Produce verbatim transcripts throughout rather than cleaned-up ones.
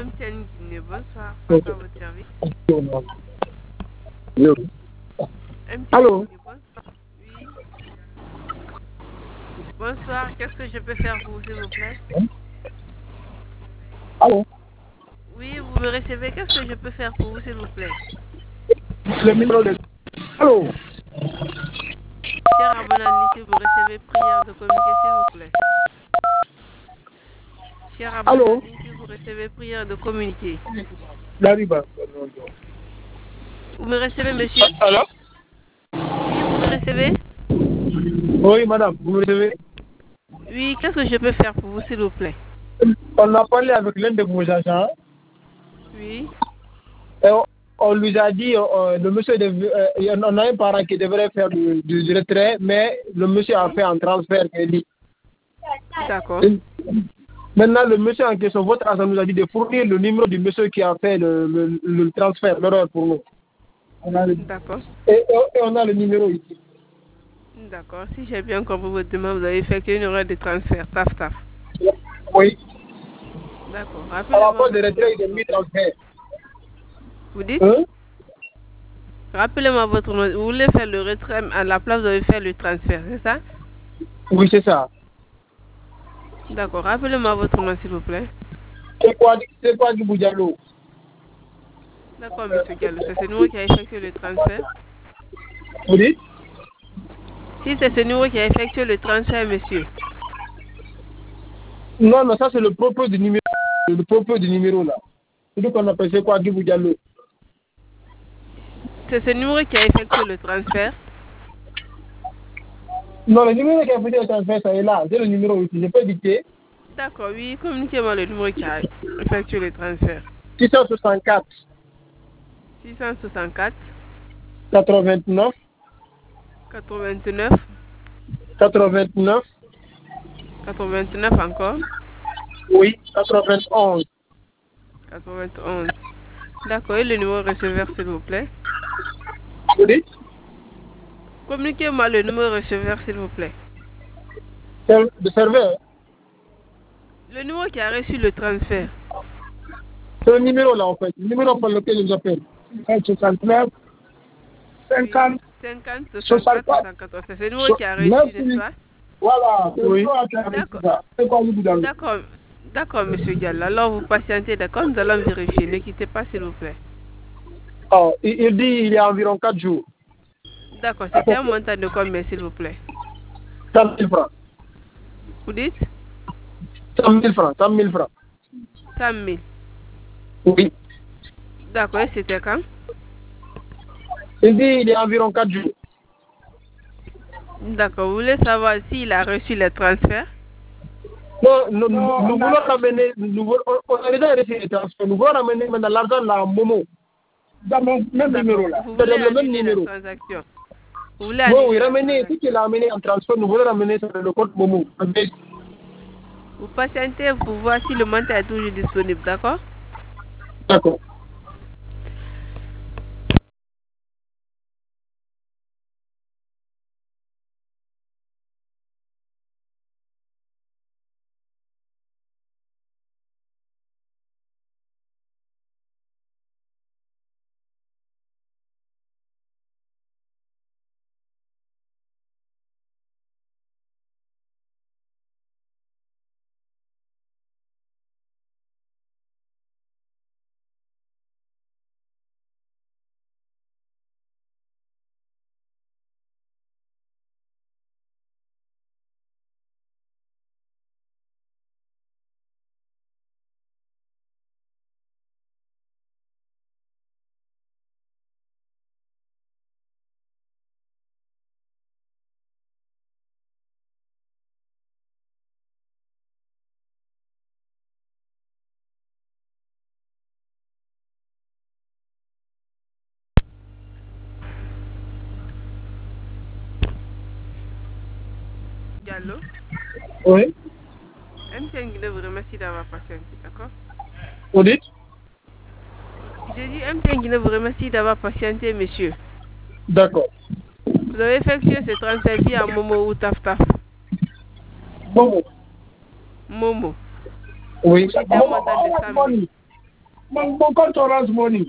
M T N Guinée, bonsoir. Face à votre service. Yo. M T N Allô? Guinée, bonsoir. Oui. Bonsoir, qu'est-ce que je peux faire pour vous, s'il vous plaît? Allô? Oui, vous me recevez. Qu'est-ce que je peux faire pour vous, s'il vous plaît? Le numéro de... Allô? Cher abonné, si vous recevez prière de communiquer, s'il vous plaît. Cher abonné, Allô? si vous recevez prière de communiquer. D'Ariba. Vous me recevez, monsieur? Allô? Oui, vous me recevez? Oui, madame, vous me recevez? Oui, qu'est-ce que je peux faire pour vous, s'il vous plaît? On a parlé avec l'un de vos agents. Oui. Et on, on lui a dit, euh, le monsieur, dev- euh, on a un parent qui devrait faire du, du- du retrait, mais le monsieur a Oui. fait un transfert. D'accord. Maintenant, le monsieur en question, votre agent nous a dit de fournir le numéro du monsieur qui a fait le, le, le transfert, l'erreur pour nous. On a le, D'accord. et, et- et on a le numéro ici. D'accord. Si j'ai bien compris votre demande, vous avez effectué une erreur de transfert. Taf, taf. Oui. D'accord. À la Rappelez-moi fois de votre nom, retrait et s'il de vous plaît. mi-transfert. Vous dites? Hein? Rappelez-moi votre nom. Vous voulez faire le retrait, à la place, vous allez faire le transfert, c'est ça? Oui, c'est ça. D'accord. Rappelez-moi votre nom, s'il vous plaît. C'est quoi, c'est quoi du Boudjalo? D'accord, monsieur Gallo. C'est ce numéro qui a effectué le transfert? Vous dites? Si c'est ce numéro qui a effectué le transfert, monsieur. Non, non, ça c'est le propos du numéro. Le propos du numéro là. C'est ce qu'on appelle c'est quoi du Boudjalo? C'est ce numéro qui a effectué le transfert? Non, le numéro qui a fait le transfert, ça est là. C'est le numéro ici. Je peux dicter. D'accord, oui. Communiquez-moi le numéro qui a effectué le transfert. six cent soixante-quatre. six cent soixante-quatre. quatre-vingt-neuf. quatre-vingt-neuf. quatre-vingt-neuf. quatre-vingt-neuf encore. Oui, quatre-vingt-onze. quatre-vingt-onze. D'accord, et le numéro receveur, s'il vous plaît? Vous dites? Communiquez-moi le numéro receveur, s'il vous plaît. C'est le serveur. Le numéro qui a reçu le transfert. C'est le numéro là en fait. Le numéro par lequel je vous appelle. soixante-neuf. cinquante. cinquante, soixante-quatre, soixante-quatorze. C'est ce numéro qui a reçu, n'est-ce pas? Voilà. Oui. D'accord. C'est quoi le Boudjalo? D'accord. D'accord, monsieur Diallo. Alors, vous patientez, d'accord? Nous allons vérifier. Ne quittez pas, s'il vous plaît. Oh, il, il dit il y a environ quatre jours. D'accord. C'était un montant de combien, s'il vous plaît? cent mille francs. Vous dites? cent mille francs. cent mille francs. cent mille. Oui. D'accord. Et c'était quand? Il dit il y a environ quatre jours. D'accord. Vous voulez savoir s'il a reçu le transfert? Non, nous, nous, nous voulons ramener, nous, voulons- on, on a déjà reçu les transferts. Nous voulons ramener maintenant l'argent là en Momo. Dans le même numéro là. Vous C'est voulez dans le même annuler la numéro. transaction? Vous voulez Oui, annuler oui, la ramener, transaction? si tu l'as amené en transfert, nous voulons ramener sur le compte Momo. Vous patientez pour voir si le montant est toujours disponible, d'accord? D'accord. Diallo? Oui. M T N Guinée vous remercie d'avoir patienté, d'accord? Vous dites? J'ai dit M T N Guinée vous remercie d'avoir patienté, monsieur. D'accord. Vous avez effectué ce transfert via Momo ou Taf Taf? Momo. Momo. Oui. C'était un montant de cent mille. mon, mon compte Orange Money.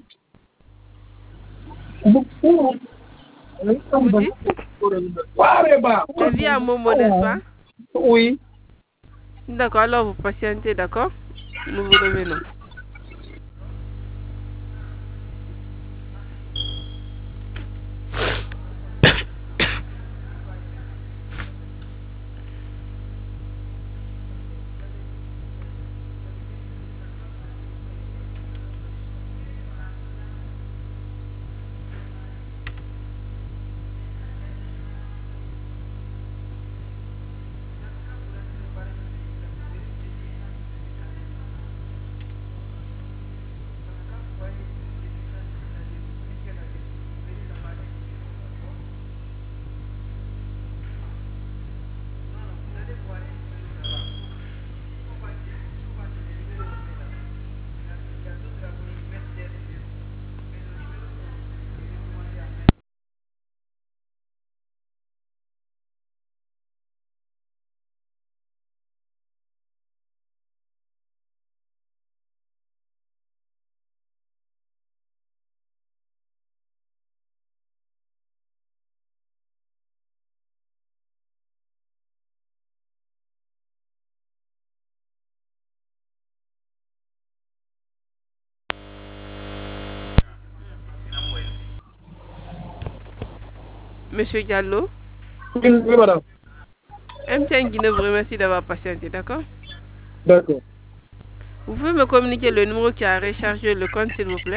Vous Vous dites? C'est via Momo, n'est-ce pas? Oui. D'accord, alors vous patientez, d'accord? Nous vous revenons. Monsieur Diallo, Oui, oui, madame. M T N Guinée vous remercie d'avoir patienté, d'accord? D'accord. Vous pouvez me communiquer le numéro qui a rechargé le compte, s'il vous plaît?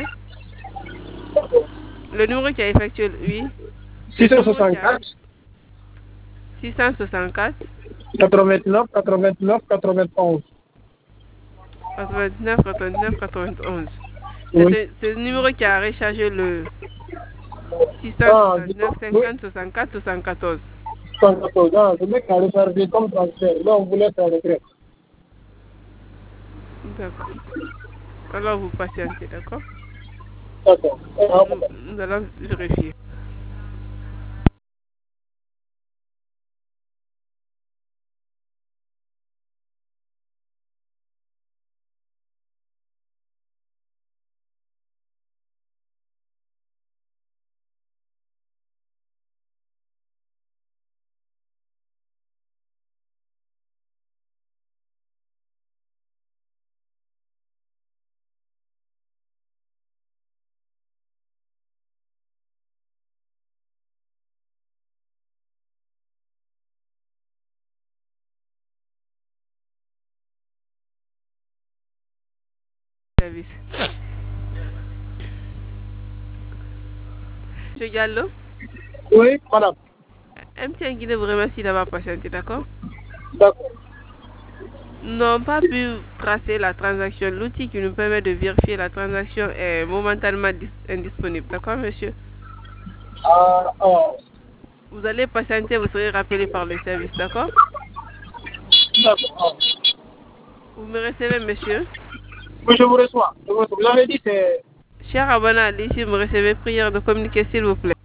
Le numéro qui a effectué, oui. six cent soixante-quatre, six cent soixante-quatre, quatre-vingt-neuf, quatre-vingt-neuf, quatre-vingt-onze. quatre-vingt-neuf, quatre-vingt-neuf, quatre-vingt-onze. Oui. C'est ce numéro qui a rechargé le six cent Ah, soixante-neuf, oui. cinquante, soixante-quatre, soixante-quatorze. soixante-quatorze. Ah, le mec a rechargé comme transfert. Là, on voulait faire retrait. D'accord. Alors vous patientez, d'accord? D'accord. Nous, nous allons vérifier. Service. Monsieur Diallo, Oui, madame. M T N Guinée vous remercie d'avoir patienté, d'accord? D'accord. Nous n'avons pas pu tracer la transaction. L'outil qui nous permet de vérifier la transaction est momentanément indisponible, d'accord, monsieur? Ah, ah. Vous allez patienter, vous serez rappelé par le service, d'accord? D'accord. Vous me recevez, monsieur? Oui, je vous reçois. Je vous reçois. Vous avez dit c'est... Cher abonné, ici, vous me recevez, prière de communiquer, s'il vous plaît.